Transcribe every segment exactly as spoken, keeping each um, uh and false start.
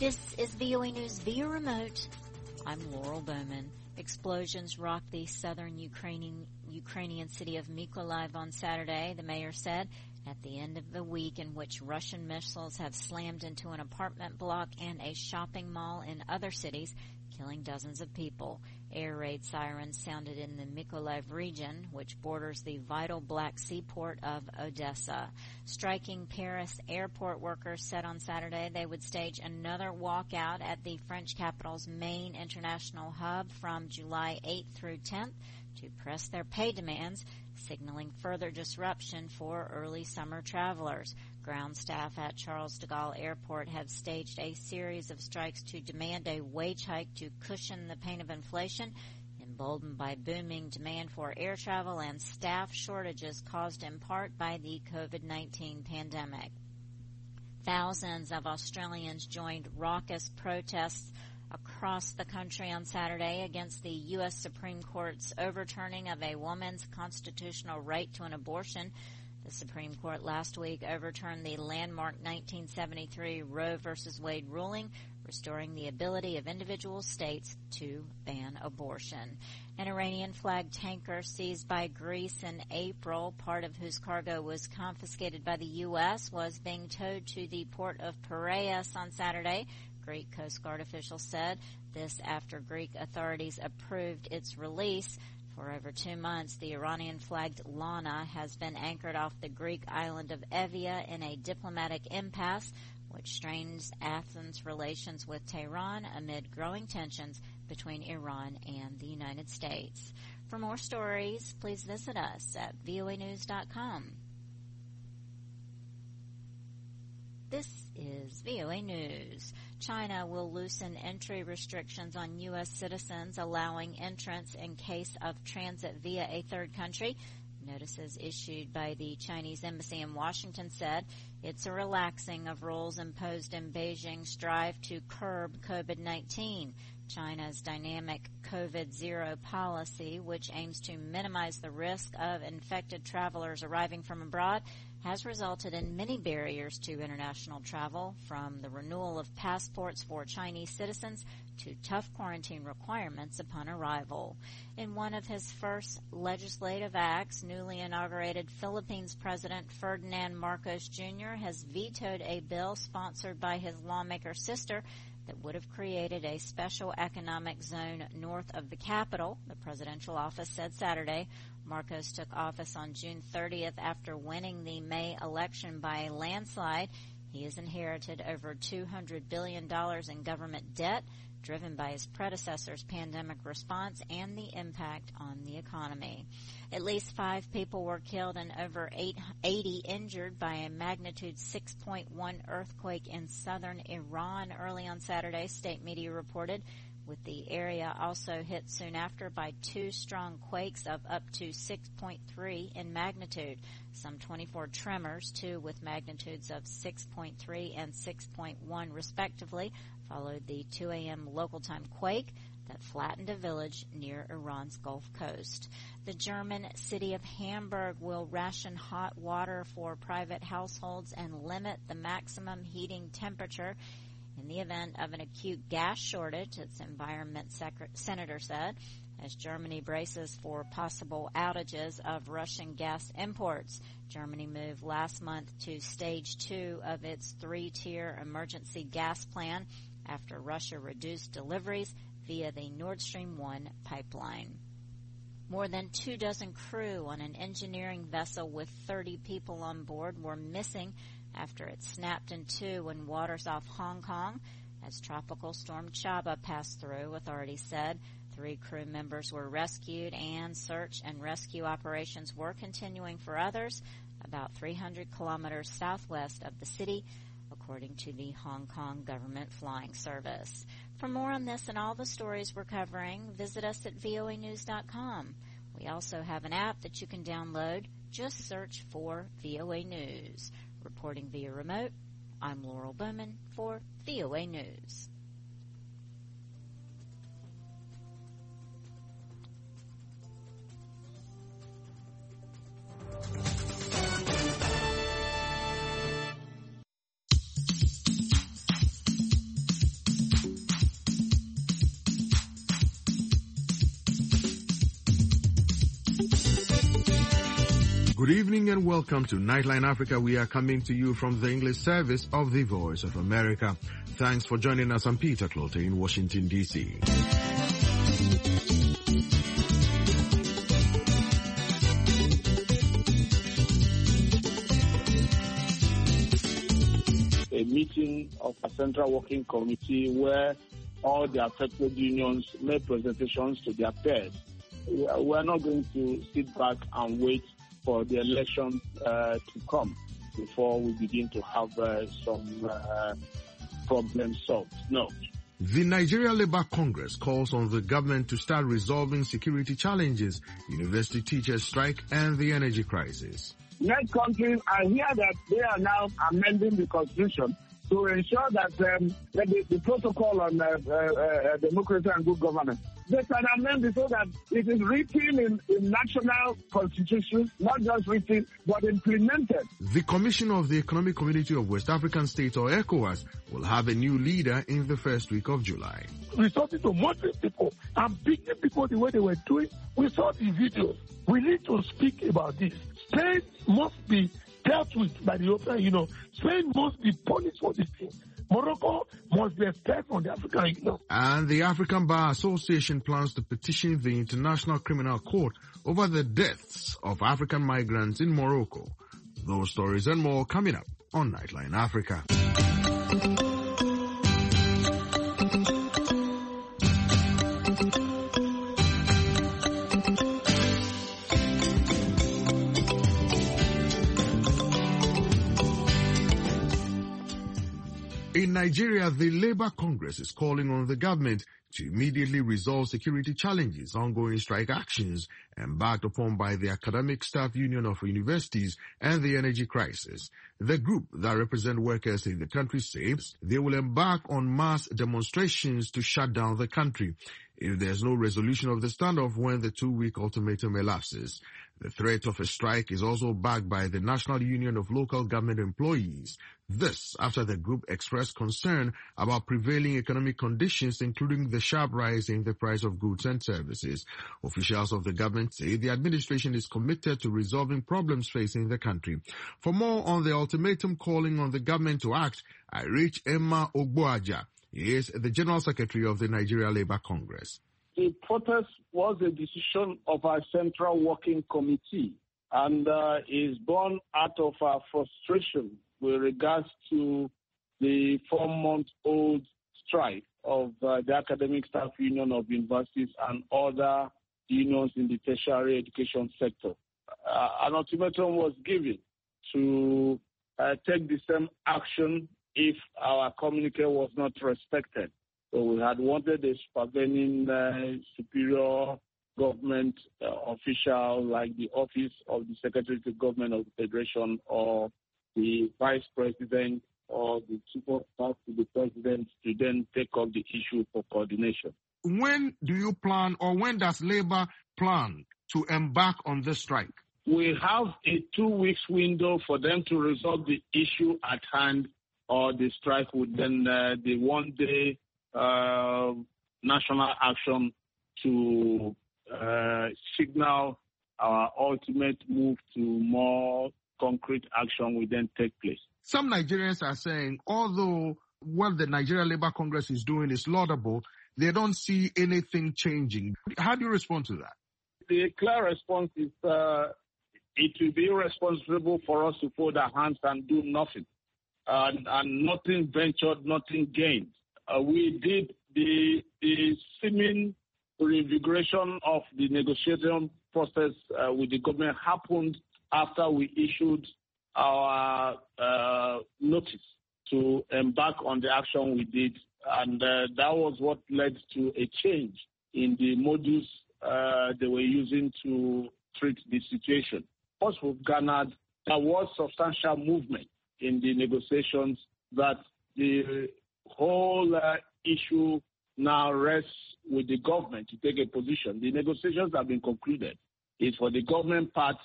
This is V O A News via remote. I'm Laurel Bowman. Explosions rocked the southern Ukrainian, Ukrainian city of Mykolaiv on Saturday, the mayor said, at the end of the week in which Russian missiles have slammed into an apartment block and a shopping mall in other cities, killing dozens of people. Air raid sirens sounded in the Mykolaiv region, which borders the vital Black Sea port of Odessa. Striking Paris airport workers said on Saturday they would stage another walkout at the French capital's main international hub from July eighth through tenth to press their pay demands, signaling further disruption for early summer travelers. Ground staff at Charles de Gaulle Airport have staged a series of strikes to demand a wage hike to cushion the pain of inflation, emboldened by booming demand for air travel and staff shortages caused in part by the COVID nineteen pandemic. Thousands of Australians joined raucous protests across the country on Saturday against the U S Supreme Court's overturning of a woman's constitutional right to an abortion. The Supreme Court last week overturned the landmark nineteen seventy-three Roe v. Wade ruling, restoring the ability of individual states to ban abortion. An Iranian-flagged tanker seized by Greece in April, part of whose cargo was confiscated by the U S, was being towed to the port of Piraeus on Saturday. Greek Coast Guard officials said this after Greek authorities approved its release. For over two months, the Iranian-flagged Lana has been anchored off the Greek island of Evia in a diplomatic impasse, which strains Athens' relations with Tehran amid growing tensions between Iran and the United States. For more stories, please visit us at V O A news dot com. This is V O A News. China will loosen entry restrictions on U S citizens, allowing entrance in case of transit via a third country. Notices issued by the Chinese embassy in Washington said it's a relaxing of rules imposed in Beijing's strive to curb COVID nineteen. China's dynamic COVID zero policy, which aims to minimize the risk of infected travelers arriving from abroad, has resulted in many barriers to international travel, from the renewal of passports for Chinese citizens to tough quarantine requirements upon arrival. In one of his first legislative acts, newly inaugurated Philippines President Ferdinand Marcos Junior has vetoed a bill sponsored by his lawmaker sister that would have created a special economic zone north of the capital, the presidential office said Saturday. Marcos took office on June thirtieth after winning the May election by a landslide. He has inherited over two hundred billion dollars in government debt, driven by his predecessor's pandemic response and the impact on the economy. At least five people were killed and over eighty injured by a magnitude six point one earthquake in southern Iran early on Saturday, state media reported, with the area also hit soon after by two strong quakes of up to six point three in magnitude. Some twenty-four tremors, two with magnitudes of six point three and six point one respectively, followed the two a.m. local time quake that flattened a village near Iran's Gulf Coast. The German city of Hamburg will ration hot water for private households and limit the maximum heating temperature in the event of an acute gas shortage, its environment sec- senator said, as Germany braces for possible outages of Russian gas imports. Germany moved last month to stage two of its three-tier emergency gas plan after Russia reduced deliveries via the Nord Stream one pipeline. More than two dozen crew on an engineering vessel with thirty people on board were missing after it snapped in two in waters off Hong Kong as Tropical Storm Chaba passed through, authorities said. Three crew members were rescued, and search and rescue operations were continuing for others about three hundred kilometers southwest of the city, according to the Hong Kong Government Flying Service. For more on this and all the stories we're covering, visit us at V O A news dot com. We also have an app that you can download. Just search for V O A News. Reporting via remote, I'm Laurel Bowman for V O A News. Good evening and welcome to Nightline Africa. We are coming to you from the English service of the Voice of America. Thanks for joining us. I'm Peter Clote in Washington, D C A meeting of a Central Working Committee where all the affected unions made presentations to their peers. We are not going to sit back and wait for the election uh, to come before we begin to have uh, some uh, problems solved. No. The Nigeria Labour Congress calls on the government to start resolving security challenges, university teachers strike, and the energy crisis. Next countries, I hear that they are now amending the constitution to ensure that, um, that the, the protocol on uh, uh, uh, democracy and good governance, they can amend it so that it is written in, in national constitutions, not just written, but implemented. The Commission of the Economic Community of West African States, or ECOWAS, will have a new leader in the first week of July. Resorting to moderate people and beating people the way they were doing, we saw the videos. We need to speak about this. Spain must be dealt with by the European Union. Spain must be punished for this thing. Morocco must be expelled from the African Union. And the African Bar Association plans to petition the International Criminal Court over the deaths of African migrants in Morocco. Those stories and more coming up on Nightline Africa. In Nigeria, the Labour Congress is calling on the government to immediately resolve security challenges, ongoing strike actions embarked upon by the Academic Staff Union of Universities and the energy crisis. The group that represent workers in the country says they will embark on mass demonstrations to shut down the country if there's no resolution of the standoff when the two-week ultimatum elapses. The threat of a strike is also backed by the National Union of Local Government Employees. This after the group expressed concern about prevailing economic conditions, including the sharp rise in the price of goods and services. Officials of the government say the administration is committed to resolving problems facing the country. For more on the ultimatum calling on the government to act, I reach Emma Ogboaja. He is the General Secretary of the Nigeria Labour Congress. The protest was a decision of our Central Working Committee and uh, is born out of our frustration with regards to the four-month-old strike of uh, the Academic Staff Union of Universities and other unions in the tertiary education sector. Uh, an ultimatum was given to uh, take the same action if our communique was not respected. So we had wanted a supervening uh, superior government uh, official like the Office of the Secretary to Government of the Federation or the Vice President or the Chief of Staff to the President to then take up the issue for coordination. When do you plan, or when does Labour plan to embark on this strike? We have a two weeks window for them to resolve the issue at hand, or the strike would then uh, the one day uh, national action to uh, signal our ultimate move to more concrete action will then take place. Some Nigerians are saying, although what the Nigeria Labour Congress is doing is laudable, they don't see anything changing. How do you respond to that? The clear response is uh, it will be irresponsible for us to fold our hands and do nothing. Uh, and nothing ventured, nothing gained. Uh, we did the, the seeming reinvigoration of the negotiation process uh, with the government happened after we issued our uh, notice to embark on the action we did. And uh, that was what led to a change in the modus uh, they were using to treat the situation. Once we've garnered, there was substantial movement in the negotiations that the whole uh, issue now rests with the government to take a position. The negotiations have been concluded. It's for the government part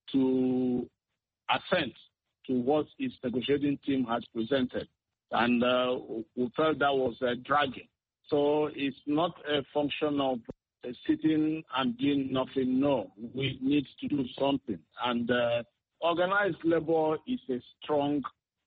to assent to what its negotiating team has presented. And uh, we felt that was uh, dragging. So it's not a function of uh, sitting and doing nothing. No, we need to do something. And uh, organized labor is a strong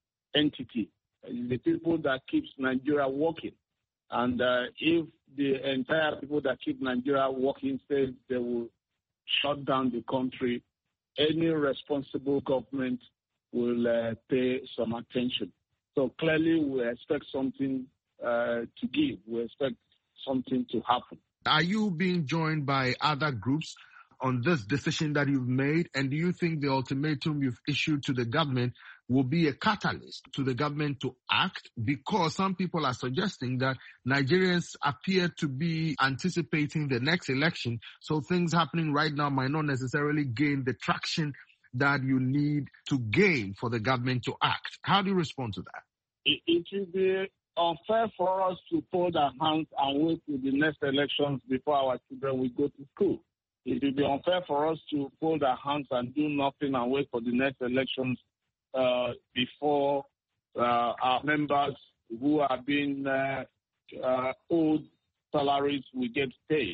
entity. It's the people that keeps Nigeria working. And uh, if the entire people that keep Nigeria working say they will shut down the country, any responsible government will uh, pay some attention. So clearly we expect something uh, to give. We expect something to happen. Are you being joined by other groups on this decision that you've made? And do you think the ultimatum you've issued to the government will be a catalyst to the government to act? Because some people are suggesting that Nigerians appear to be anticipating the next election. So things happening right now might not necessarily gain the traction that you need to gain for the government to act. How do you respond to that? It, it will be unfair for us to fold our hands and wait till the next elections before our children will go to school. It will be unfair for us to fold our hands and do nothing and wait for the next elections uh, before uh, our members who are being uh, uh, owed salaries will get paid.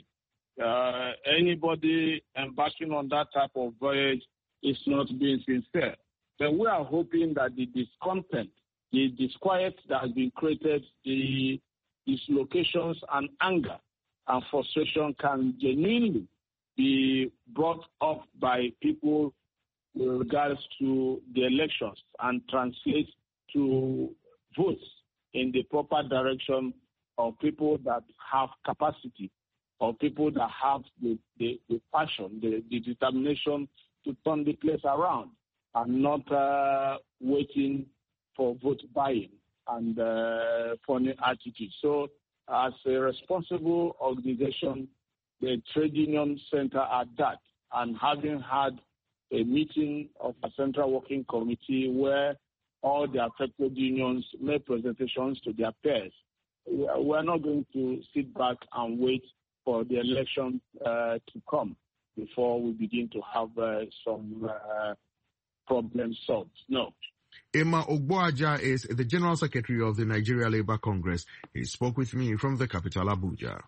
Uh, anybody embarking on that type of voyage is not being sincere. But we are hoping that the discontent, the disquiet that has been created, the dislocations and anger and frustration can genuinely be brought up by people with regards to the elections and translate to votes in the proper direction of people that have capacity, of people that have the, the, the passion, the, the determination to turn the place around and not uh, waiting for vote buying and uh, funny attitude. So as a responsible organization, the Trade Union Center at that, and having had a meeting of a Central Working Committee where all the affected unions made presentations to their peers, we are not going to sit back and wait for the election uh, to come before we begin to have uh, some uh, problems solved. No. Emma Ogboaja is the General Secretary of the Nigeria Labour Congress. He spoke with me from the capital, Abuja.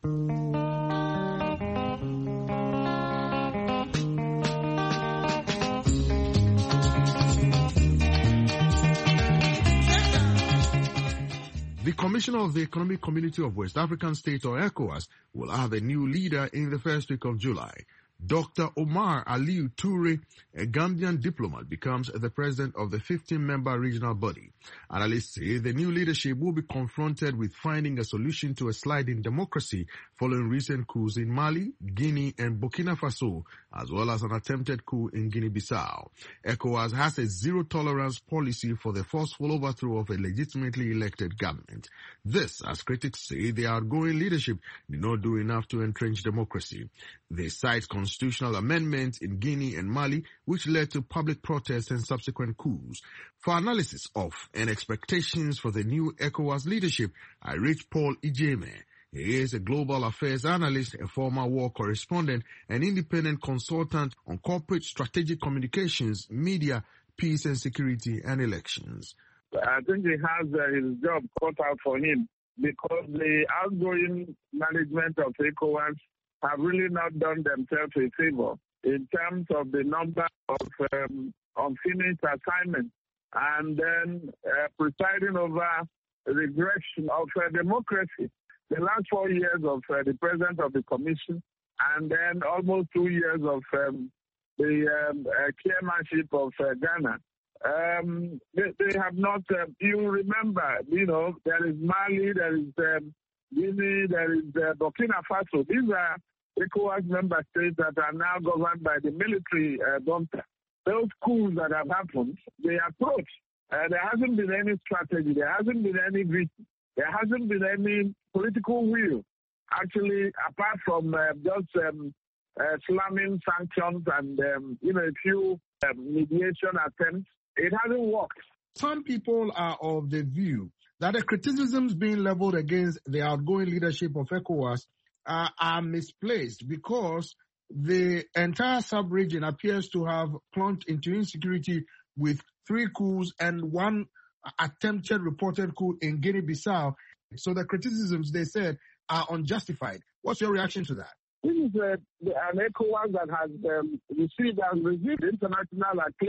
The Commissioner of the Economic Community of West African States, or ECOWAS, will have a new leader in the first week of July. Doctor Omar Aliyu Toure, a Gambian diplomat, becomes the president of the fifteen-member regional body. Analysts say the new leadership will be confronted with finding a solution to a slide in democracy following recent coups in Mali, Guinea, and Burkina Faso, as well as an attempted coup in Guinea-Bissau. ECOWAS has a zero-tolerance policy for the forceful overthrow of a legitimately elected government. This, as critics say, the outgoing leadership did not do enough to entrench democracy. They cite constitutional amendments in Guinea and Mali, which led to public protests and subsequent coups. For analysis of and expectations for the new ECOWAS leadership, I reached Paul Ijeme. He is a global affairs analyst, a former war correspondent, and independent consultant on corporate strategic communications, media, peace and security, and elections. I think he has uh, his job cut out for him because the outgoing management of ECOWAS have really not done themselves a favor in terms of the number of um, unfinished assignments and then uh, presiding over the direction of uh, democracy. The last four years of uh, the president of the commission and then almost two years of um, the um, uh, chairmanship of uh, Ghana. Um, they, they have not, uh, you remember, you know, there is Mali, there is um, Guinea, there is uh, Burkina Faso. These are ECOWAS member states that are now governed by the military uh, junta. Those coups that have happened, they approach. Uh, there hasn't been any strategy. There hasn't been any vision. There hasn't been any political will, actually, apart from uh, just um, uh, slamming sanctions and, um, you know, a few uh, mediation attempts. It hasn't worked. Some people are of the view that the criticisms being leveled against the outgoing leadership of ECOWAS uh, are misplaced because the entire sub-region appears to have plunged into insecurity with three coups and one attempted reported coup in Guinea-Bissau. So the criticisms, they said, are unjustified. What's your reaction to that? This is uh, an ECOWAS that has um, received and received international acclaim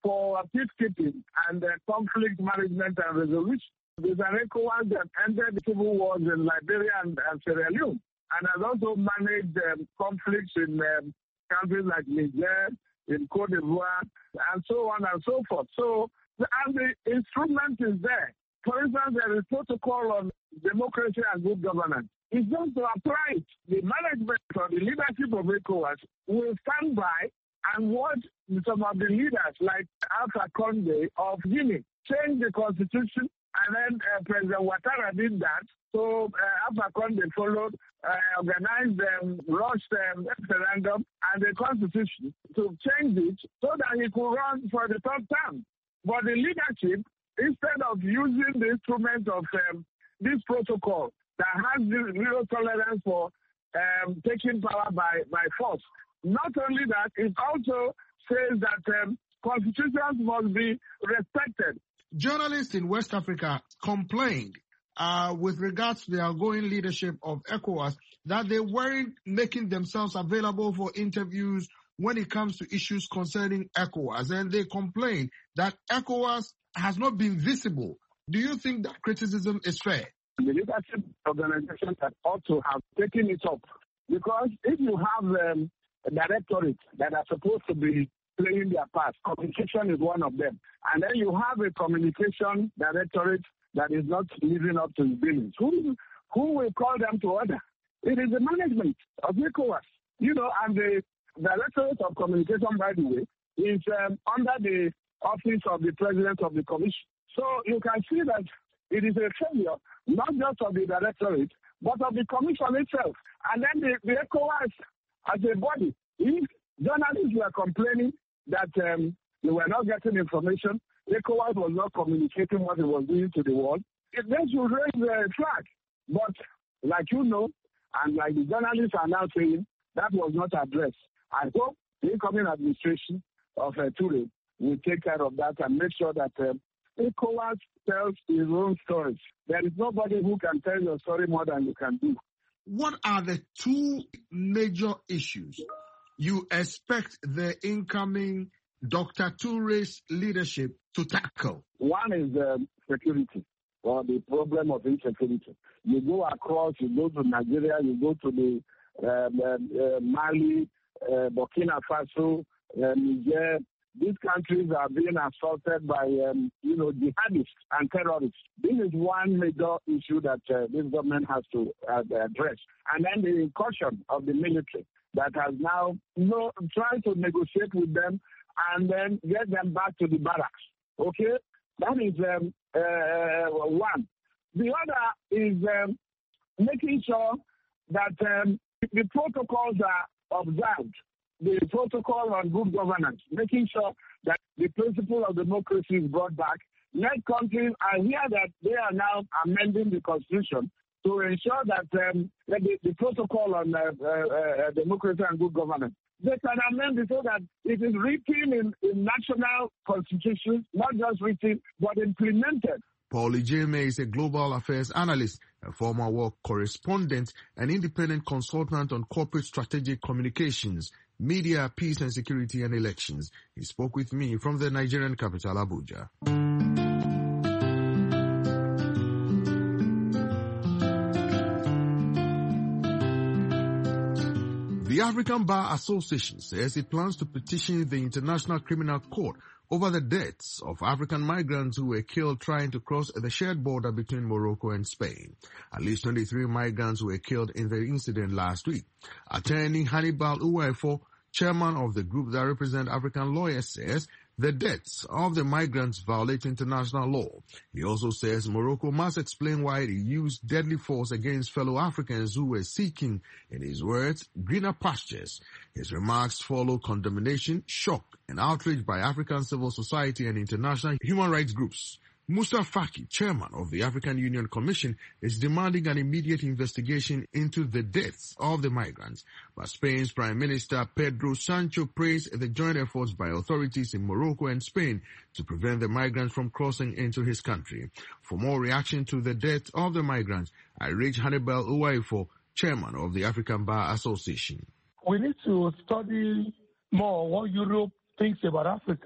for peacekeeping and uh, conflict management and resolution. There's an ECOWAS that ended civil wars in Liberia and, and Sierra Leone, and has also managed um, conflicts in um, countries like Niger, in Cote d'Ivoire, and so on and so forth. So, and the instrument is there. For instance, there is protocol on democracy and good governance. It's just to apply it. The management or the leadership of ECOWAS will stand by and watch some of the leaders like Alpha Conde of Guinea change the constitution, and then uh, President Ouattara did that. So uh, Alpha Conde followed, uh, organized um, rushed um, referendum and the constitution to change it so that he could run for the third term. But the leadership, instead of using the instrument of um, this protocol that has zero tolerance for um, taking power by, by force, not only that, it also says that um, constitutions must be respected. Journalists in West Africa complained uh, with regards to the outgoing leadership of ECOWAS that they weren't making themselves available for interviews when it comes to issues concerning ECOWAS. And they complained that ECOWAS has not been visible. Do you think that criticism is fair? The leadership organizations that ought to have taken it up. Because if you have um, a directorate that are supposed to be playing their part, communication is one of them. And then you have a communication directorate that is not living up to its billings. Who, who will call them to order? It is the management of ECOWAS. You know, and the directorate of communication, by the way, is um, under the office of the president of the commission. So you can see that it is a failure, not just of the directorate, but of the commission itself. And then the, the ECOWAS as a body, if journalists were complaining that um, they were not getting information, ECOWAS was not communicating what it was doing to the world, it then should raise the flag. But like you know, and like the journalists are now saying, that was not addressed. I hope the incoming administration of uh, Toure will take care of that and make sure that uh, ECOWAS tells his own stories. There is nobody who can tell your story more than you can do. What are the two major issues you expect the incoming Doctor Toure's leadership to tackle? One is um, security, or the problem of insecurity. You go across, you go to Nigeria, you go to the um, uh, Mali, uh, Burkina Faso, uh, Niger. These countries are being assaulted by, um, you know, jihadists and terrorists. This is one major issue that uh, this government has to uh, address. And then the incursion of the military that has now, you know, tried to negotiate with them and then get them back to the barracks. Okay? That is um, uh, one. The other is um, making sure that um, the protocols are observed. The protocol on good governance, making sure that the principle of democracy is brought back. Net countries, I hear that they are now amending the constitution to ensure that um, the, the protocol on uh, uh, uh, democracy and good governance, they can amend it so that it is written in, in national constitutions, not just written, but implemented. Paul Ijeme is a global affairs analyst, a former war correspondent, and independent consultant on corporate strategic communications, media, peace and security, and elections. He spoke with me from the Nigerian capital, Abuja. The African Bar Association says it plans to petition the International Criminal Court over the deaths of African migrants who were killed trying to cross the shared border between Morocco and Spain. At least twenty-three migrants were killed in the incident last week. Attorney Hannibal Uwaifo, chairman of the group that represents African lawyers, says the deaths of the migrants violate international law. He also says Morocco must explain why it used deadly force against fellow Africans who were seeking, in his words, greener pastures. His remarks follow condemnation, shock, and outrage by African civil society and international human rights groups. Musa Faki, chairman of the African Union Commission, is demanding an immediate investigation into the deaths of the migrants. But Spain's Prime Minister Pedro Sánchez praised the joint efforts by authorities in Morocco and Spain to prevent the migrants from crossing into his country. For more reaction to the death of the migrants, I reach Hannibal Uwaifo, chairman of the African Bar Association. We need to study more what Europe thinks about Africa.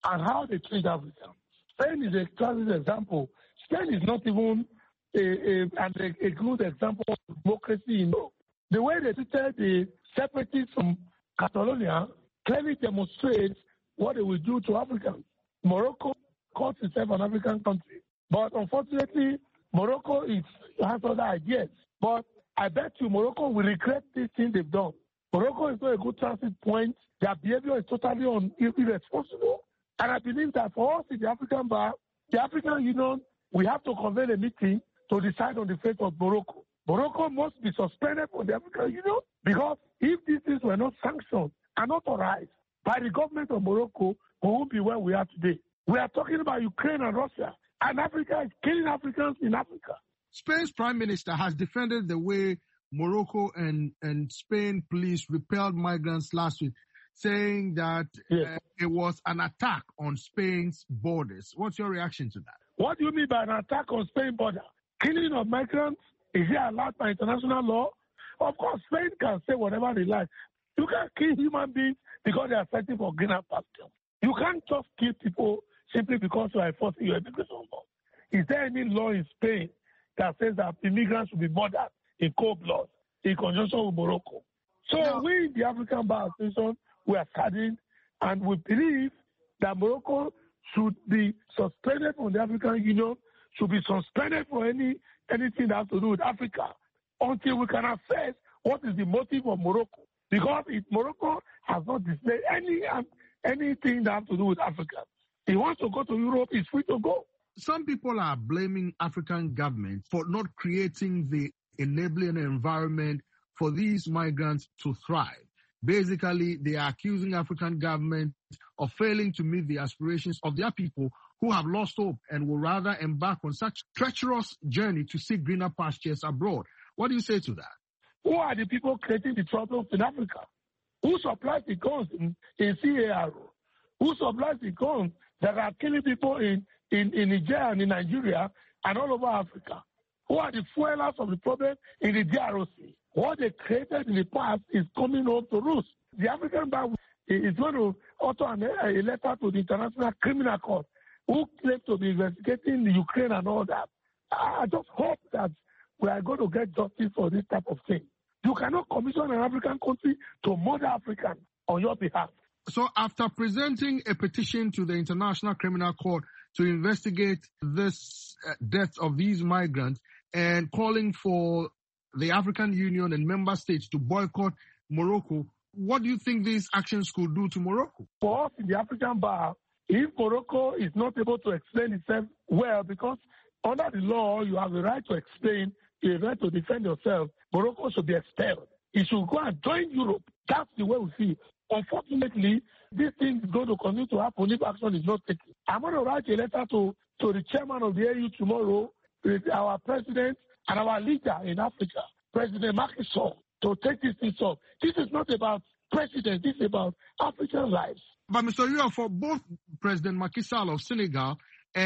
and how they treat Africans. Spain is a classic example. Spain is not even a, a, a, a good example of democracy in Europe. The way they treated the separatists from Catalonia clearly demonstrates what they will do to Africans. Morocco calls itself an African country, but unfortunately, Morocco is, has other ideas. But I bet you Morocco will regret this thing they've done. Morocco is not a good transit point. Their behavior is totally un- irresponsible. And I believe that for us in the African Bar, the African Union, we have to convene a meeting to decide on the fate of Morocco. Morocco must be suspended from the African Union because if these things were not sanctioned and authorized by the government of Morocco, we won't be where we are today. We are talking about Ukraine and Russia, and Africa is killing Africans in Africa. Spain's prime minister has defended the way Morocco and, and Spain police repelled migrants last week, saying that yes. uh, it was an attack on Spain's borders. What's your reaction to that? What do you mean by an attack on Spain's border? Killing of migrants? Is it allowed by international law? Of course, Spain can say whatever they like. You can't kill human beings because they are fighting for greener pastures. You can't just kill people simply because you are enforcing your immigration law. Is there any law in Spain that says that immigrants should be murdered in cold blood in conjunction with Morocco? So no. we in the African Bar Association, we are saddened, and we believe that Morocco should be suspended from the African Union, should be suspended for any anything that has to do with Africa, until we can assess what is the motive of Morocco. Because if Morocco has not displayed any um, anything that has to do with Africa, he wants to go to Europe, he's free to go. Some people are blaming African governments for not creating the enabling environment for these migrants to thrive. Basically, they are accusing African governments of failing to meet the aspirations of their people who have lost hope and will rather embark on such treacherous journey to seek greener pastures abroad. What do you say to that? Who are the people creating the problems in Africa? Who supplies the guns in, in C A R O? Who supplies the guns that are killing people in, in, in Niger and in Nigeria and all over Africa? Who are the fuelers of the problem in the D R O C? What they created in the past is coming home to roost. The African Bar is going to author a letter to the International Criminal Court, who claim to be investigating the Ukraine and all that. I just hope that we are going to get justice for this type of thing. You cannot commission an African country to murder Africans on your behalf. So after presenting a petition to the International Criminal Court to investigate this uh, death of these migrants and calling for the African Union and member states to boycott Morocco, what do you think these actions could do to Morocco? For us in the African Bar, if Morocco is not able to explain itself well, because under the law, you have the right to explain, you have the right to defend yourself, Morocco should be expelled. It should go and join Europe. That's the way we see it. Unfortunately, this thing is going to continue to happen if action is not taken. I'm going to write a letter to, to the chairman of the A U tomorrow, with our president and our leader in Africa, President Macky Sall, to take this thing off. This is not about president, this is about African lives. But Mister Rio, for both President Macky Sall of Senegal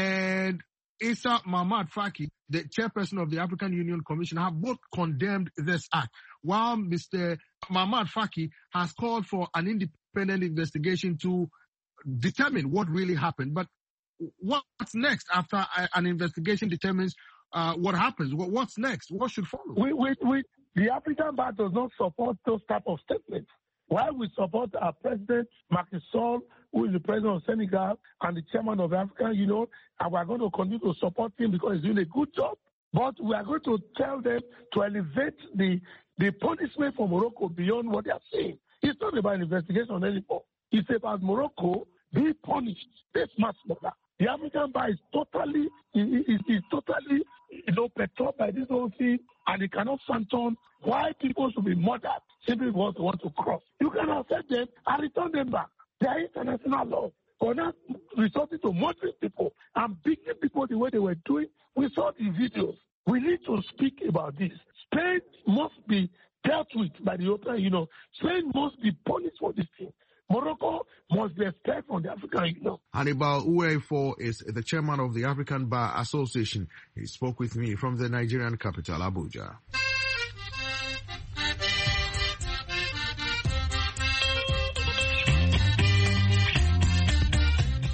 and Issa Mahmoud Faki, the chairperson of the African Union Commission, have both condemned this act, while Mister Mahmoud Faki has called for an independent investigation to determine what really happened. But what's next after an investigation determines uh, what happens? What's next? What should follow? We, we, we, the African Bar does not support those type of statements. While we support our president, Macky Sall, who is the president of Senegal and the chairman of the African Union, and we are going to continue to support him because he's doing a good job. But we are going to tell them to elevate the, the punishment for Morocco beyond what they are saying. It's not about an investigation anymore. It's about Morocco being punished. This mass murder. The African Bar is totally, is, is totally, you know, perturbed by this whole thing, and it cannot fathom why people should be murdered simply because they want to cross. You can accept them and return them back. There are international laws. We're not resorting to murdering people and beating people the way they were doing. We saw the videos. We need to speak about this. Spain must be dealt with by the European Union. Spain must be punished for this thing. Morocco must be expelled from the African Union. Hannibal Uwefo is the chairman of the African Bar Association. He spoke with me from the Nigerian capital, Abuja.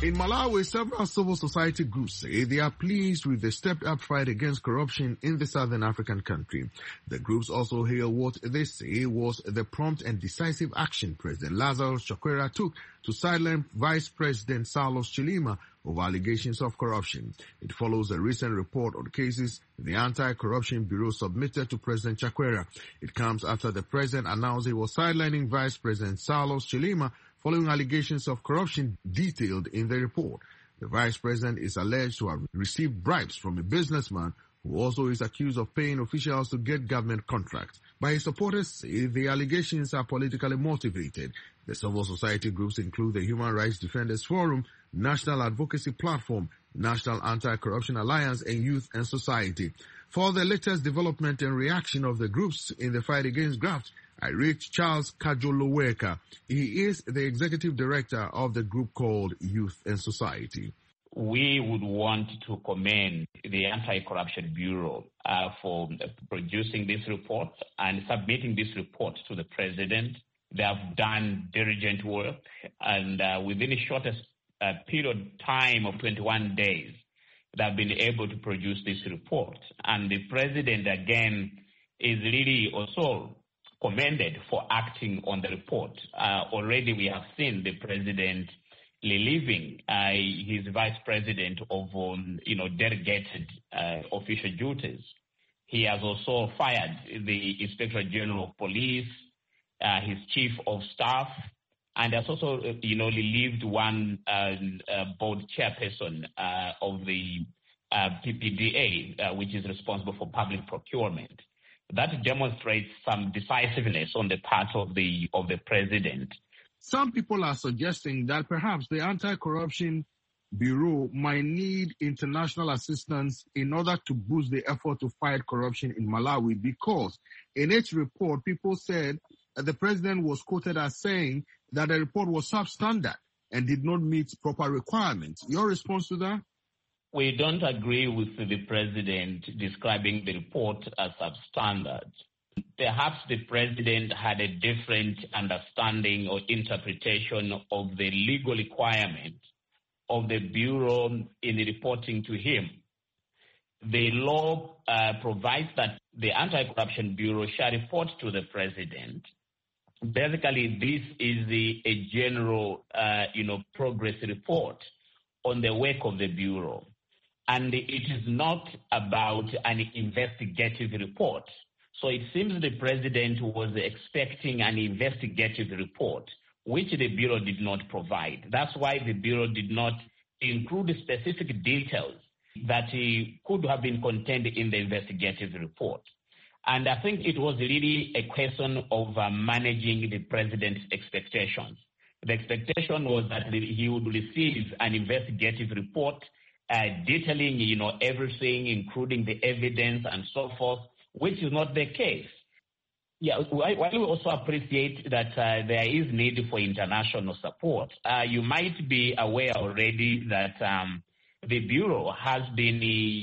In Malawi, several civil society groups say they are pleased with the stepped-up fight against corruption in the southern African country. The groups also hail what they say was the prompt and decisive action President Lazarus Chakwera took to sideline Vice President Saulos Chilima over allegations of corruption. It follows a recent report on cases the Anti-Corruption Bureau submitted to President Chakwera. It comes after the president announced he was sidelining Vice President Saulos Chilima following allegations of corruption detailed in the report. The vice president is alleged to have received bribes from a businessman who also is accused of paying officials to get government contracts. But his supporters say the allegations are politically motivated. The civil society groups include the Human Rights Defenders Forum, National Advocacy Platform, National Anti-Corruption Alliance, and Youth and Society. For the latest development and reaction of the groups in the fight against graft, I reached Charles Kajoloweka. He is the executive director of the group called Youth and Society. We would want to commend the Anti-Corruption Bureau uh, for producing this report and submitting this report to the president. They have done diligent work, and uh, within the shortest uh, period of time of twenty-one days, they have been able to produce this report. And the president, again, is really also commended for acting on the report. Uh, already we have seen the president relieving uh, his vice president of um, you know, delegated uh, official duties. He has also fired the Inspector General of Police, uh, his chief of staff, and has also uh, you know, relieved one uh, uh, board chairperson uh, of the uh, P P D A, uh, which is responsible for public procurement. That demonstrates some decisiveness on the part of the of the president. Some people are suggesting that perhaps the Anti-Corruption Bureau might need international assistance in order to boost the effort to fight corruption in Malawi, because in its report, people said that the president was quoted as saying that the report was substandard and did not meet proper requirements. Your response to that? We don't agree with the president describing the report as substandard. Perhaps the president had a different understanding or interpretation of the legal requirement of the Bureau in reporting to him. The law uh, provides that the Anti-Corruption Bureau shall report to the president. Basically, this is the, a general, uh, you know, progress report on the work of the Bureau. And it is not about an investigative report. So it seems the president was expecting an investigative report, which the Bureau did not provide. That's why the Bureau did not include specific details that could have been contained in the investigative report. And I think it was really a question of uh, managing the president's expectations. The expectation was that he would receive an investigative report Uh, detailing, you know, everything, including the evidence and so forth, which is not the case. Yeah, while we also appreciate that uh, there is need for international support, uh, you might be aware already that um, the Bureau has been,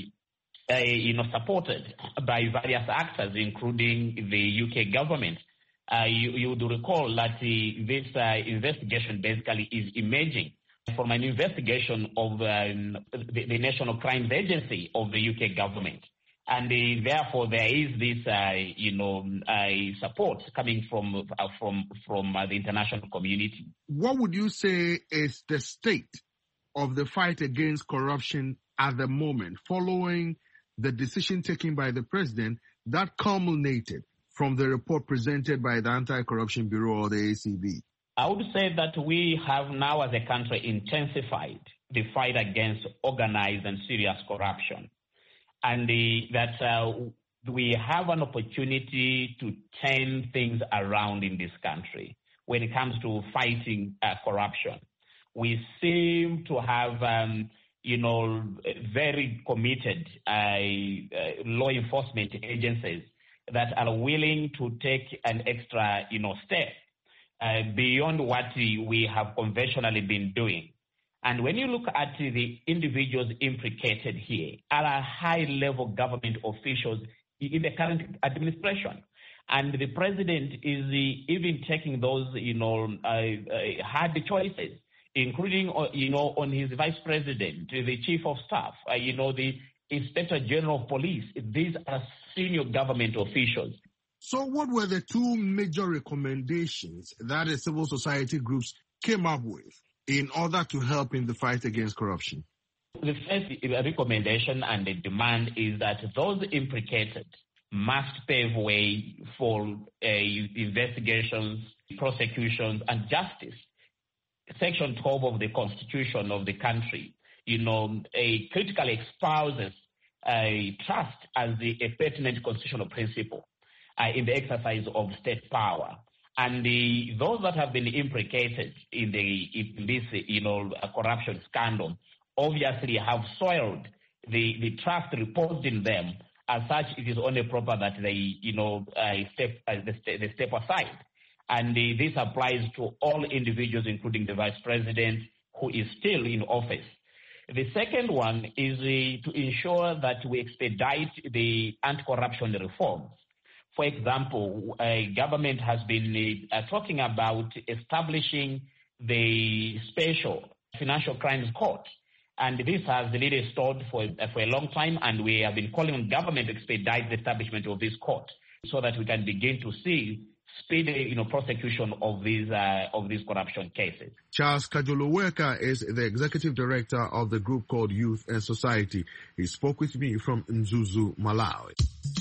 uh, you know, supported by various actors, including the U K government. Uh, you, you would recall that the, this uh, investigation basically is emerging from an investigation of um, the, the National Crimes Agency of the U K government. And uh, therefore, there is this, uh, you know, uh, support coming from uh, from from uh, the international community. What would you say is the state of the fight against corruption at the moment, following the decision taken by the president that culminated from the report presented by the Anti-Corruption Bureau or the A C B? I would say that we have now as a country intensified the fight against organized and serious corruption. And the, that uh, we have an opportunity to turn things around in this country when it comes to fighting uh, corruption. We seem to have, um, you know, very committed uh, uh, law enforcement agencies that are willing to take an extra, you know, step Uh, beyond what we have conventionally been doing. And when you look at the individuals implicated here, are high-level government officials in the current administration. And the president is uh, even taking those, you know, uh, uh, hard choices including, you know, on his vice president, the chief of staff, uh, you know, the inspector general of police. These are senior government officials. So what were the two major recommendations that the civil society groups came up with in order to help in the fight against corruption? The first recommendation and the demand is that those implicated must pave way for uh, investigations, prosecutions, and justice. Section twelve of the Constitution of the country, you know, a critically espouses uh, trust as the, a pertinent constitutional principle uh, in the exercise of state power. And the, those that have been implicated in the in this, you know, corruption scandal obviously have soiled the, the trust reposed in them. As such, it is only proper that they, you know, uh, step uh, the, the step aside. And uh, this applies to all individuals, including the vice president, who is still in office. The second one is uh, to ensure that we expedite the anti-corruption reforms. For example, a government has been uh, talking about establishing the special financial crimes court. And this has really stalled for, uh, for a long time, and we have been calling on government to expedite the establishment of this court so that we can begin to see speedy, you know, prosecution of these uh, of these corruption cases. Charles Kajoloweka is the executive director of the group called Youth and Society. He spoke with me from Mzuzu, Malawi.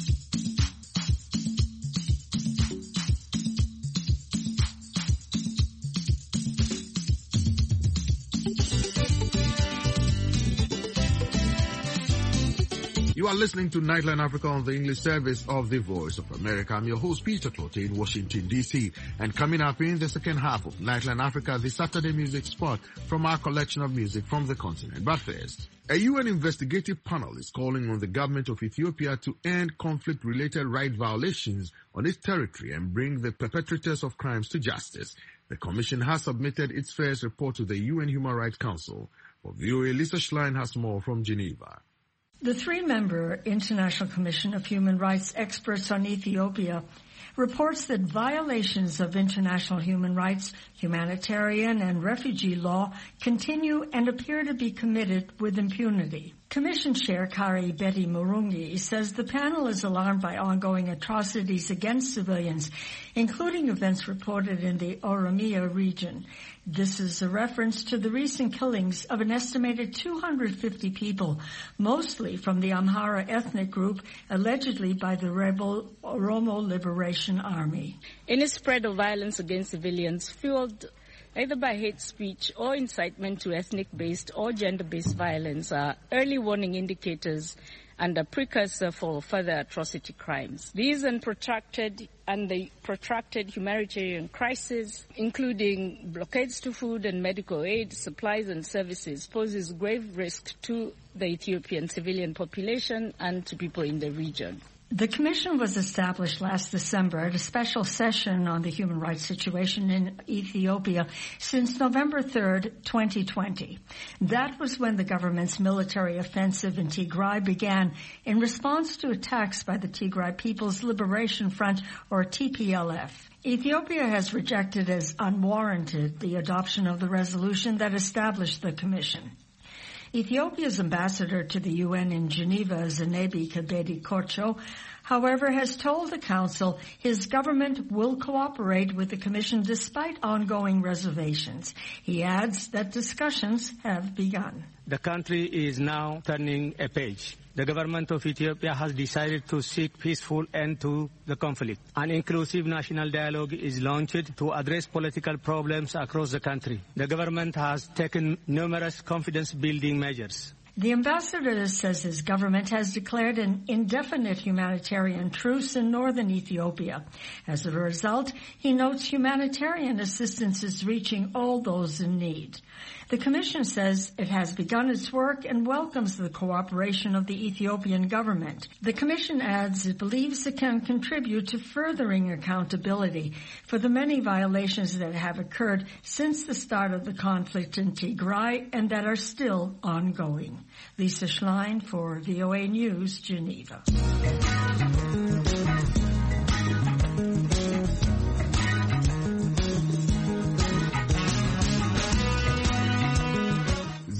You are listening to Nightline Africa on the English service of the Voice of America. I'm your host, Peter Clote, in Washington, D C. And coming up in the second half of Nightline Africa, the Saturday music spot from our collection of music from the continent. But first, a U N investigative panel is calling on the government of Ethiopia to end conflict-related right violations on its territory and bring the perpetrators of crimes to justice. The commission has submitted its first report to the U N Human Rights Council. For V O A, Lisa Schlein has more from Geneva. The three-member International Commission of Human Rights Experts on Ethiopia reports that violations of international human rights, humanitarian and refugee law continue and appear to be committed with impunity. Commission Chair Kari Betty Murungi says the panel is alarmed by ongoing atrocities against civilians, including events reported in the Oromia region. This is a reference to the recent killings of an estimated two hundred fifty people, mostly from the Amhara ethnic group, allegedly by the rebel Oromo Liberation Army. Any spread of violence against civilians fueled either by hate speech or incitement to ethnic-based or gender-based violence are early warning indicators and a precursor for further atrocity crimes. These and protracted and the protracted humanitarian crisis, including blockades to food and medical aid, supplies and services, poses grave risk to the Ethiopian civilian population and to people in the region. The commission was established last December at a special session on the human rights situation in Ethiopia since November third, twenty twenty. That was when the government's military offensive in Tigray began in response to attacks by the Tigray People's Liberation Front, or T P L F. Ethiopia has rejected as unwarranted the adoption of the resolution that established the commission. Ethiopia's ambassador to the U N in Geneva, Zenebi Kabedi Korcho, however, has told the Council his government will cooperate with the Commission despite ongoing reservations. He adds that discussions have begun. The country is now turning a page. The government of Ethiopia has decided to seek peaceful end to the conflict. An inclusive national dialogue is launched to address political problems across the country. The government has taken numerous confidence-building measures. The ambassador says his government has declared an indefinite humanitarian truce in northern Ethiopia. As a result, he notes humanitarian assistance is reaching all those in need. The Commission says it has begun its work and welcomes the cooperation of the Ethiopian government. The Commission adds it believes it can contribute to furthering accountability for the many violations that have occurred since the start of the conflict in Tigray and that are still ongoing. Lisa Schlein for V O A News, Geneva.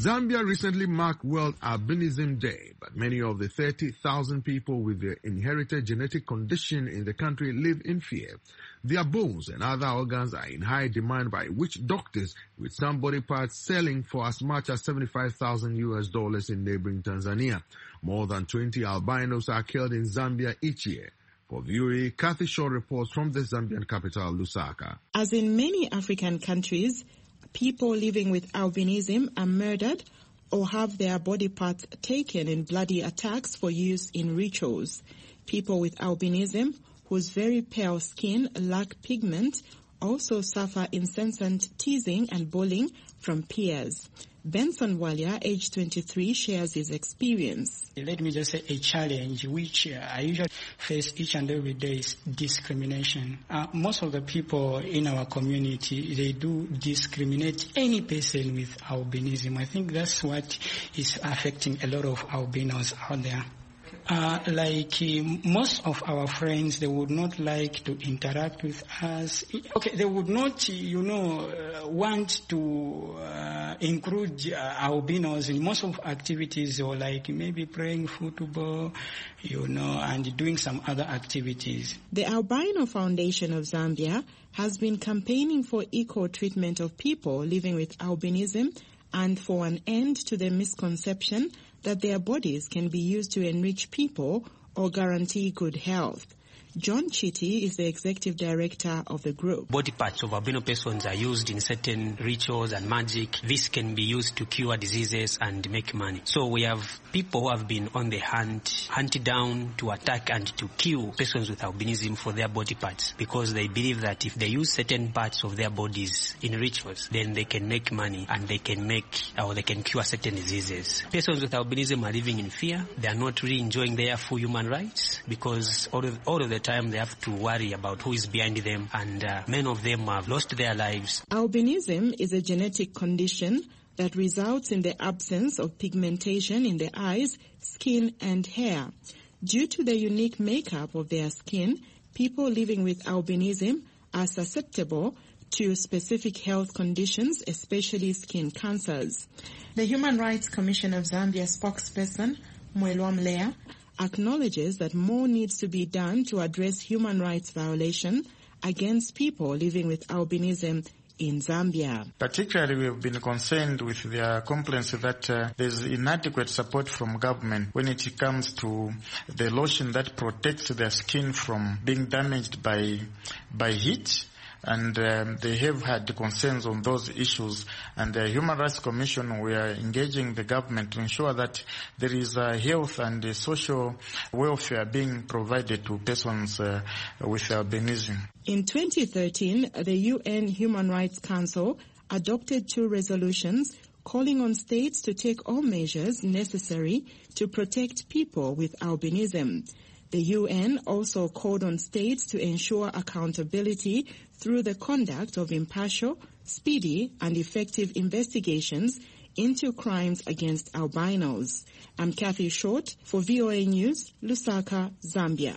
Zambia recently marked World Albinism Day, but many of the thirty thousand people with the inherited genetic condition in the country live in fear. Their bones and other organs are in high demand by witch doctors, with some body parts selling for as much as seventy-five thousand U S dollars in neighboring Tanzania. More than twenty albinos are killed in Zambia each year. For V O A, Kathy Shaw reports from the Zambian capital, Lusaka. As in many African countries, people living with albinism are murdered or have their body parts taken in bloody attacks for use in rituals. People with albinism, whose very pale skin lack pigment, also suffer incessant teasing and bullying from peers. Benson Walia, age twenty-three, shares his experience. Let me just say a challenge which uh, I usually face each and every day is discrimination. Uh, most of the people in our community, they do discriminate any person with albinism. I think that's what is affecting a lot of albinos out there. Uh, like uh, most of our friends, they would not like to interact with us. Okay, they would not, you know, uh, want to uh, include uh, albinos in most of activities, or like maybe playing football, you know, and doing some other activities. The Albino Foundation of Zambia has been campaigning for equal treatment of people living with albinism and for an end to the misconception that their bodies can be used to enrich people or guarantee good health. John Chitty is the executive director of the group. Body parts of albino persons are used in certain rituals and magic. This can be used to cure diseases and make money. So we have people who have been on the hunt, hunted down to attack and to kill persons with albinism for their body parts, because they believe that if they use certain parts of their bodies in rituals, then they can make money and they can make, or they can cure certain diseases. Persons with albinism are living in fear. They are not really enjoying their full human rights, because all of, all of the time they have to worry about who is behind them, and uh, many of them have lost their lives. Albinism is a genetic condition that results in the absence of pigmentation in the eyes, skin, and hair. Due to the unique makeup of their skin, people living with albinism are susceptible to specific health conditions, especially skin cancers. The Human Rights Commission of Zambia spokesperson, Mwelwa Mlea, acknowledges that more needs to be done to address human rights violation against people living with albinism in Zambia. Particularly, we have been concerned with their complaints that uh, there's inadequate support from government when it comes to the lotion that protects their skin from being damaged by by heat. And um, they have had concerns on those issues. And the Human Rights Commission, we are engaging the government to ensure that there is uh, health and uh, social welfare being provided to persons uh, with albinism. In twenty thirteen, the U N Human Rights Council adopted two resolutions calling on states to take all measures necessary to protect people with albinism. The U N also called on states to ensure accountability through the conduct of impartial, speedy, and effective investigations into crimes against albinos. I'm Kathy Short for V O A News, Lusaka, Zambia.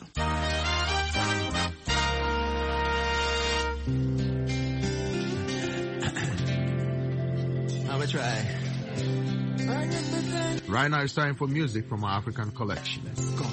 Now let's try. Right now it's time for music from our African collection. Let's go.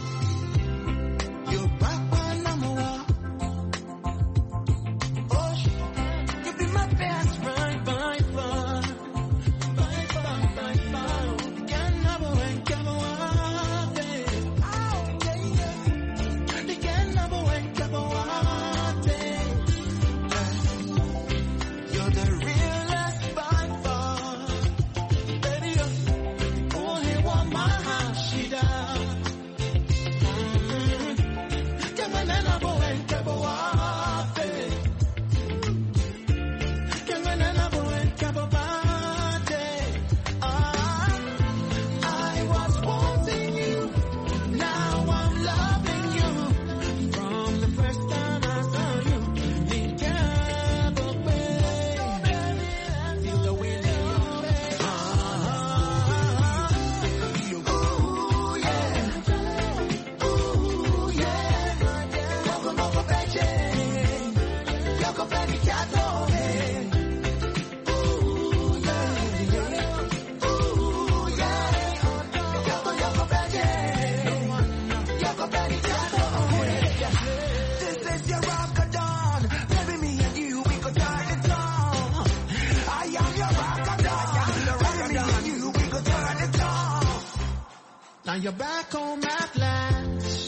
Now you're back on my flash.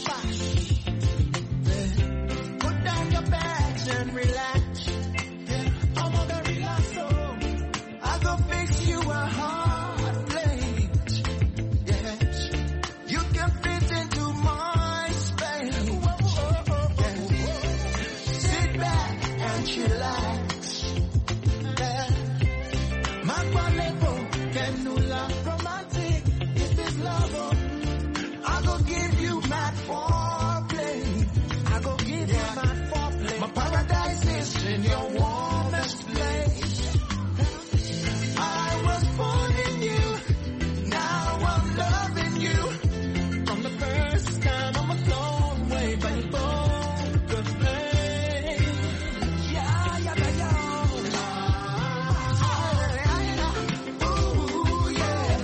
Put down your bags and relax. Yeah, I'm gonna relax, so I go fix you a hot plate. Yes, you can fit into my space. Yes. Sit back and chillax. Yeah. My qualebo can no longer romantic. If it's love, I go give you mad foreplay. I go give you mad foreplay. My paradise is in your warmest place. I was born in you, now I'm loving you. From the first time I was blown away by your focus play. Yeah, yeah, yeah, yeah. Ooh, yeah.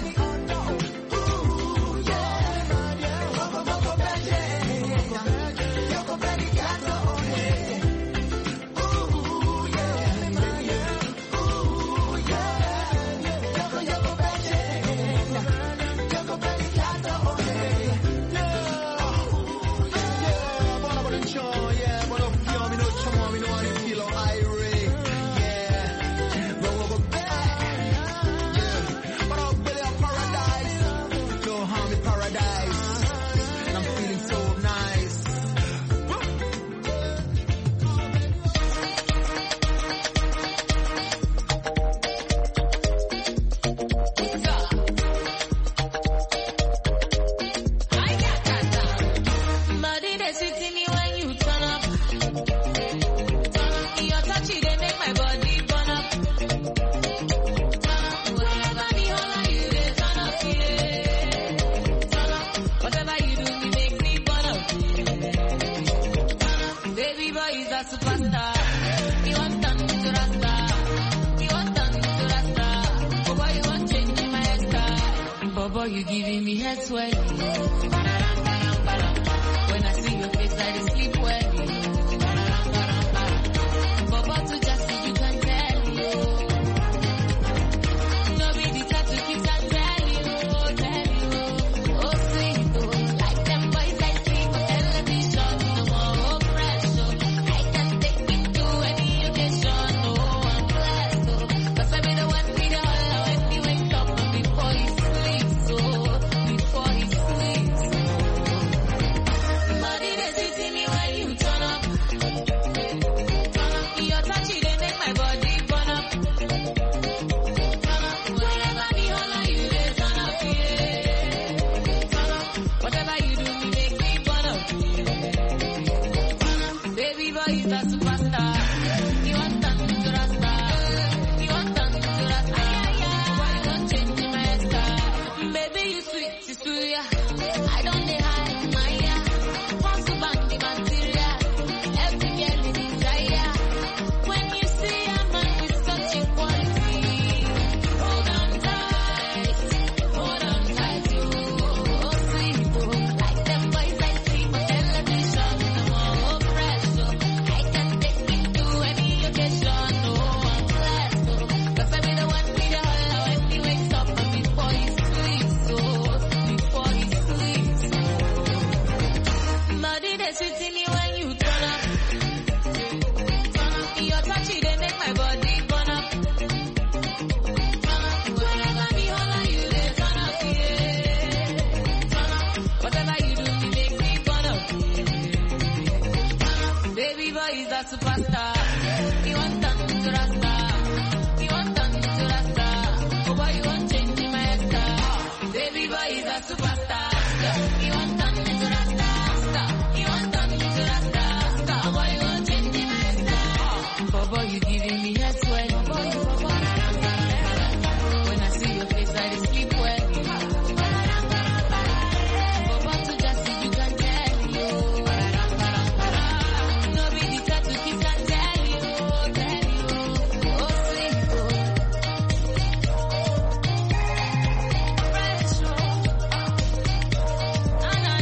Ooh, yeah. Coco, coco, veggie. Coco, veggie, gato, oh, yeah. Ooh, yeah. Ooh, yeah. Coco, coco, veggie. Coco, veggie, gato, oh, yeah. Yeah, buona buona yeah, buona fiori, no chamo, mi no ani filo irate. Yeah. Go go back. Yeah. But I'll build a paradise. No harm in paradise. And I'm feeling so nice. Body they sweet in me when you turn up. Your touch it they make my body burn up. Wherever the whole you they turn up, yeah. Turn up. Whatever you do, you make me burn up. Baby boy is a superstar. You want turn to Rasta. You want turn to Rasta. Oh boy, you want change my hairstyle. Bobo, you giving me head swelling. When I see your face, I just sleep well. Bobo, to just see you can tell you. No be the type to kiss and tell you, tell you. Oh, sweet, oh, like them boys I see for television. No more pressure. I can take it to any occasion. Oh, I'm blessed, oh. Cause I be the one with the holler when he wakes up and before he sleeps, oh, before he sleeps, oh. Body they sweet in me when you turn up. Turn up, your touch it they make my body burn up. Turn up, wherever the whole you they turn up, yeah. Turn up, whatever you do, you make me burn up. Turn up, baby boy is a superstar. You want turn to Rasta. You want turn to Rasta. Why you don't change my hairstyle? Baby you sweet, you sweet, yeah. I don't dey hide my yeah. Want to bang the material. Every girl in desire. When you see a man with such equality, hold on tight, hold on tight, you. Oh, sweet, oh, like them boys I see for television. No more pressure. I can take it to any occasion. Oh, I'm blessed, oh. Cause I be the one with the holler when he wakes up and before he sleeps, oh, before he sleeps, oh. Body they sweet in me when you turn up. Turn up, your touch it they make my body burn up. Turn up, wherever the whole you they turn up, yeah. Turn up, whatever you do, you make me burn up. Turn up, baby boy is a superstar. You want turn to Rasta. You want turn to Rasta. Oh boy, you want change my hairstyle. Baby boy is a superstar. You want turn to Rasta. You want turn to Rasta. Oh boy, you want change my hairstyle. Bobo, you giving me head swell. When I see your face, I just sleep well. Bobo, to just see you can tell you. No be the type to kiss and tell you, tell you. Oh, sweet, oh. Pressure. Na, na,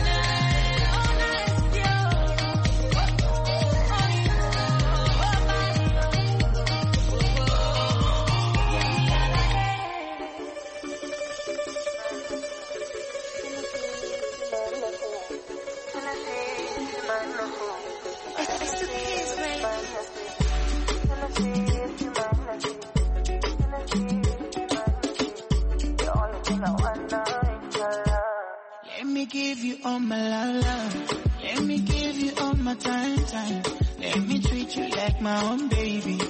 It's the kids, Let me give you all my love, love. Let me give you all my time, time. Let me treat you like my own baby.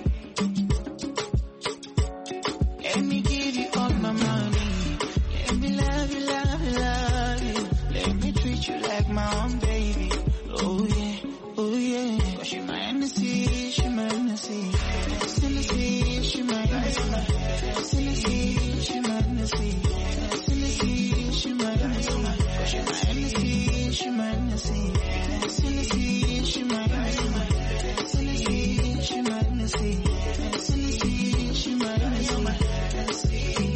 Let me give you all my money. Let me love you, love you, love you. Let me treat you like my own baby. Oh yeah, oh yeah. Cause she my Hennessy, she my Hennessy. Hennessy, she my Hennessy. Hennessy, she my Hennessy. Hennessy, she my Hennessy. Cause she my Hennessy, she my Hennessy. Hennessy, she my Hennessy. Hennessy, she my Hennessy. Hennessy, she my Hennessy.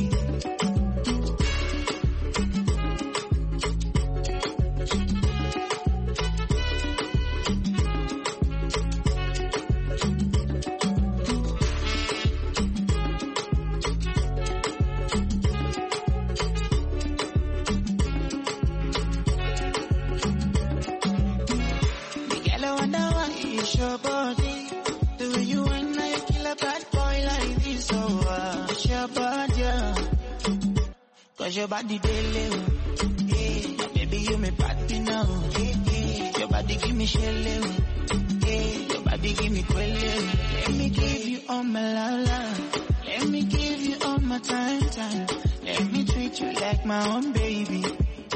Girl, I wonder why it's your body. The way you want, now you kill a bad boy like this. Oh, uh, it's your body, yeah. Cause your body daily. Yeah, baby, you me party now. Yeah, yeah. Your body give me shell. Yeah, your body give me quelle. Let me give you all my love, love. Let me give you all my time, time. Let me treat you like my own baby.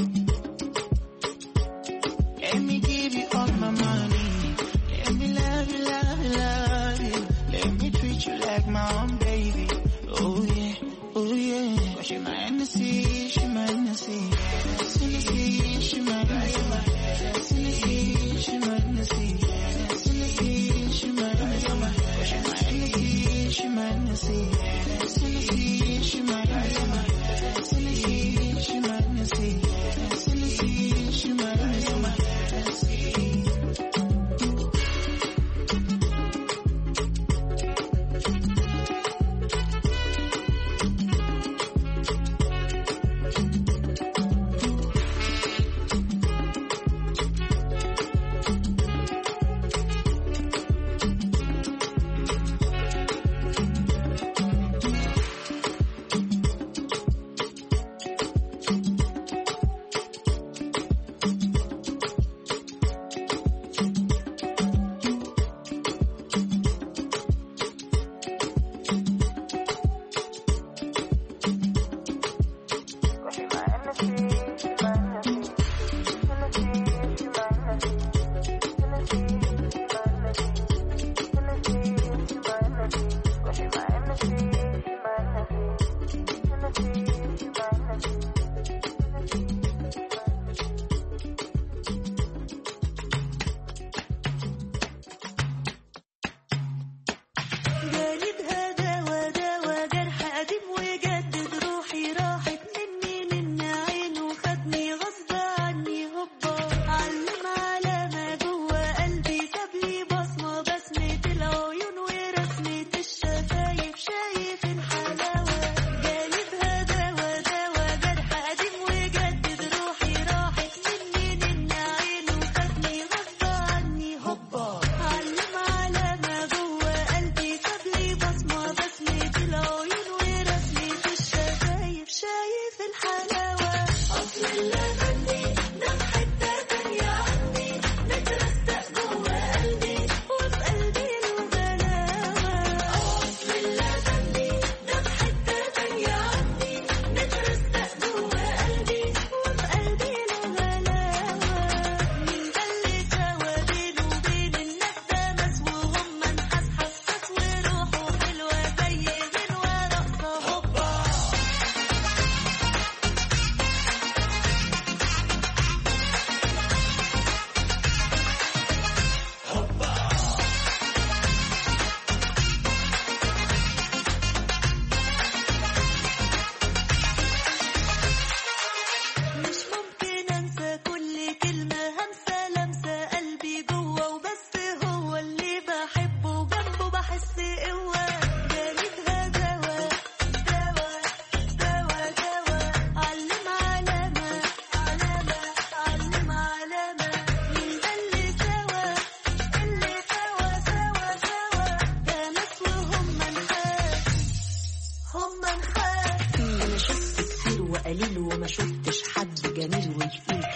Let me give you all my money. Let me love you, love you, love you. Let me treat you like my own baby. Oh yeah, oh yeah. Cause she my Hennessy, she my Hennessy. Hennessy, she my Hennessy. Hennessy, she my Hennessy. Hennessy, she my Hennessy. Cause she my Hennessy, she my Hennessy. Hennessy, she my Hennessy. Hennessy, she my Hennessy. Hennessy, she my Hennessy.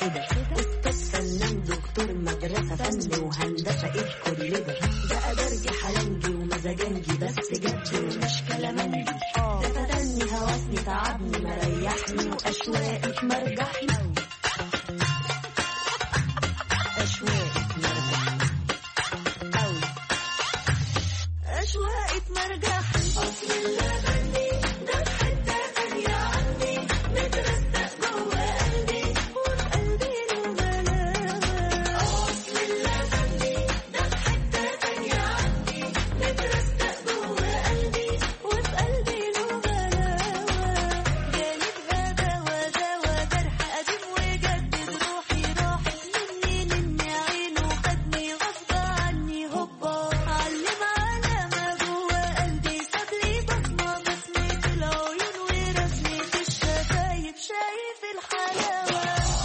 كده استاذ فنان دكتور مدرسة فن وهندسة ايه كل ده بقى درجي حلنجي ومزاجنجي بس جد ومش كلامنجي ده فتني هوسني تعبني مريحني واشواقك مرجحني اشواقك مرجحني أوي اشواقك مرجحني اصل اللبني ده حتة تانية عني مترستق جوا قلبي وفي قلبي له غلاوة اصل اللبني ده حتة تانية عني مترستق جوا قلبي وفي قلبي له غلاوة جالك غداوة دوا جرح قديم وجدد روحي راحت مني مني عينه خدني غصب عني هوبا علم علامة جوا قلبي ساب لي بصمة بصمة العيون ورسمة الشفايف شايف الحلاوة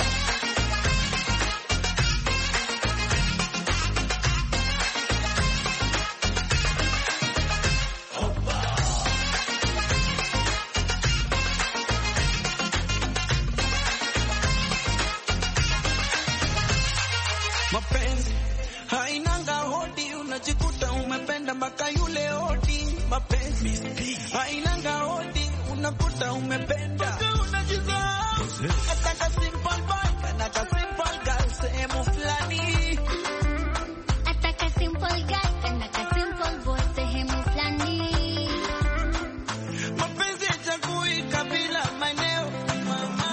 Mapenzi hainanga hodi, unajikuta umependa mpaka yule hodi. Mapenzi hainanga hodi, unakuta umependa mpaka unajisahau. Nataka simple boy, nataka simple girl sehemu fulani. Ataka simple guy, kanaka simple boy sehemu fulani. Mapenzi yachagui kabila, maeneo, mama.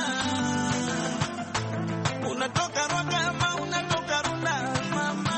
Unatoka Rwaka ama unatoka Runda, mama.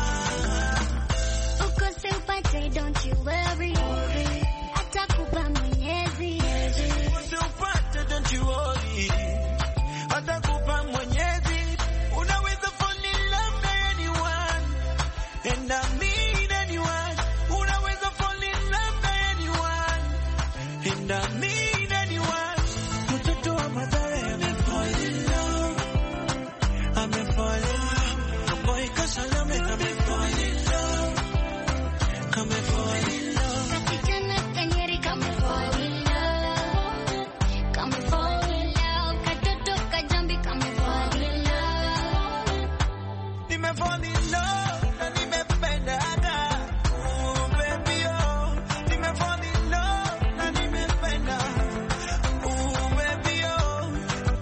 Uko simpate, don't you worry. Atakupa Mwenyezi. Usipate, don't you worry. Atakupa Mwenyezi. Unaweza fall in love na anyone, and I mean anyone. Unaweza fall in love na anyone, and I mean anyone. Mtoto wa Mathare amefall in love, amefall in love. Boy Kasalame amefall in love, amefall in love. Kijana Kanyeri kame fall in love. Kame fall in love. Katoto Kajambi kame fall in love. Nimefall in love na nimependaga. Oh, baby, oh. Nimefall in love na nimependa. Oh, baby, oh.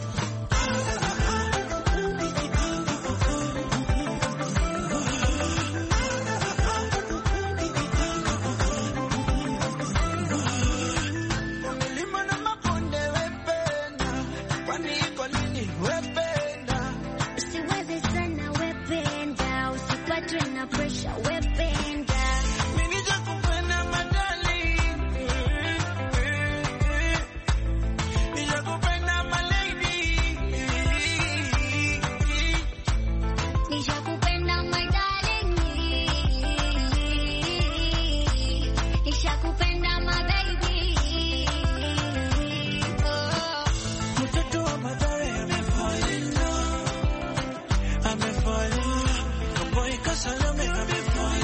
Milima na mabonde wependa. Kwani iko nini wependa? Usiwaze sana wependa. Usipatwe na pressure wependa. Mimi nijakupenda madali. Nijakupenda malady. Nishakupenda my darling. Nishakupenda my baby. Oh. Mtoto wa Mathare amefall in love, amefall in love. Boy Kasalame amefall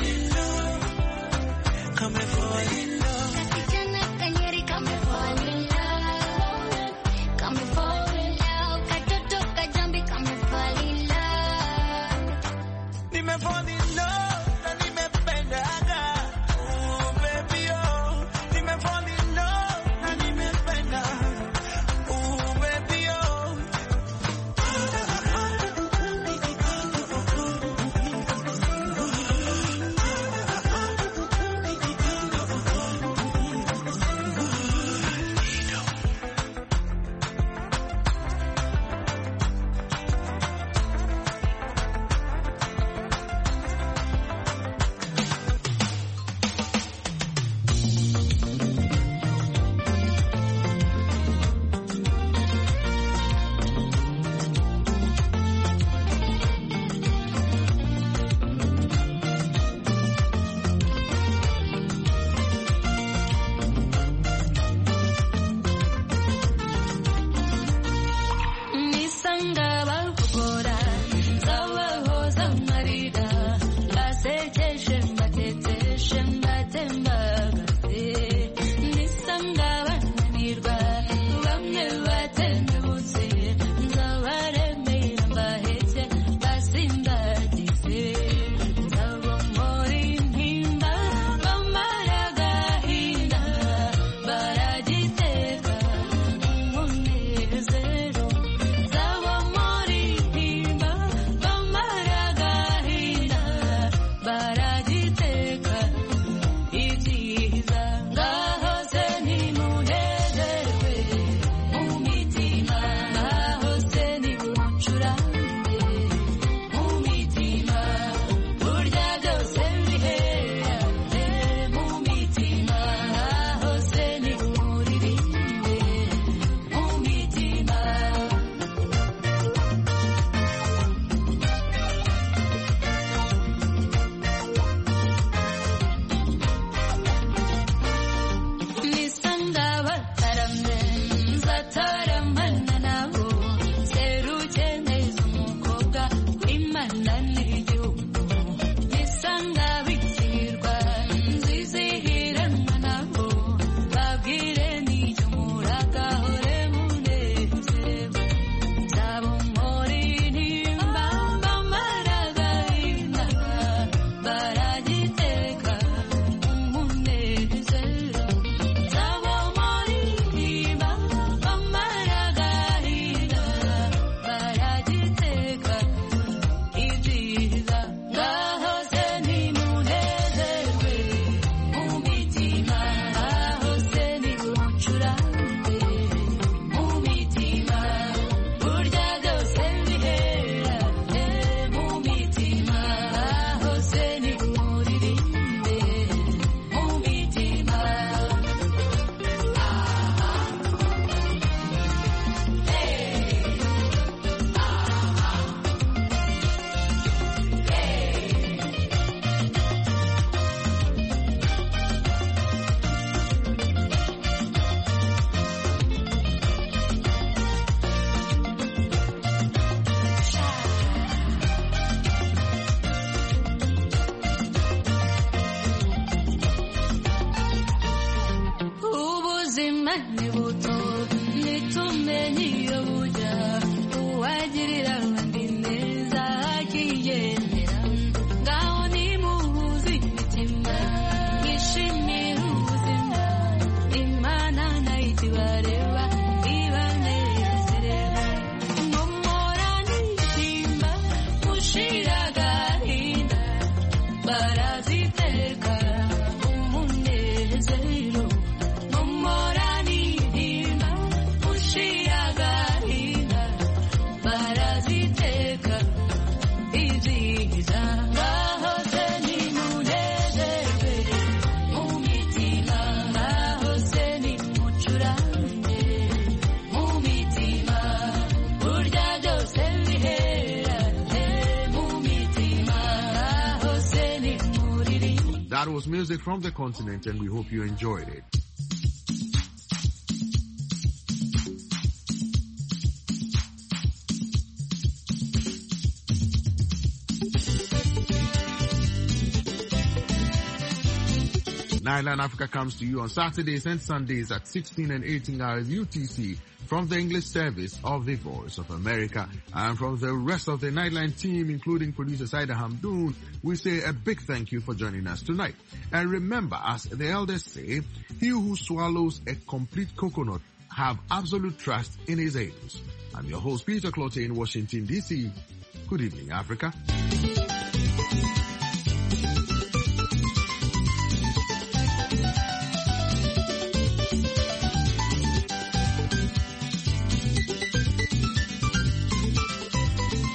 That was music from the continent, and we hope you enjoyed it. Nightline Africa comes to you on Saturdays and Sundays at sixteen and eighteen hours U T C from the English service of the Voice of America. And from the rest of the Nightline team, including producer Saida Hamdoun, we say a big thank you for joining us tonight. And remember, as the elders say, he who swallows a complete coconut have absolute trust in his aims. I'm your host, Peter Clotte in Washington, D C. Good evening, Africa.